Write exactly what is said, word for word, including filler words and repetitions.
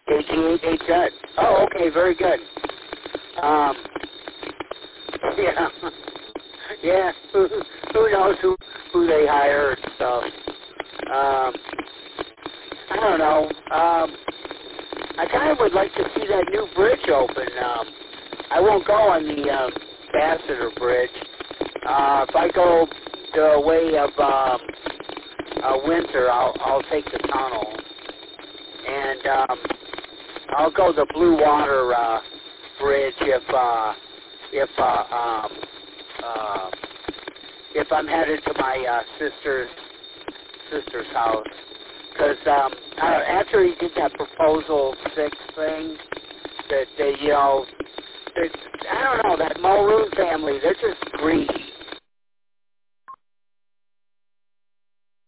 eighty-eight, eight good. Oh, okay, very good. Um, yeah, yeah. Who, who knows who who they hire and stuff? Um, I don't know. Um, I kind of would like to see that new bridge open. Um, I won't go on the um, Ambassador Bridge. Uh, if I go the way of um, uh, Windsor, I'll I'll take the tunnel, and um, I'll go the Blue Water uh, Bridge if uh, if uh, um, uh, if I'm headed to my uh, sister's sister's house. Because um, uh, after he did that Proposal Six thing, that they, you know, I don't know, that Mulroon family, they're just greedy.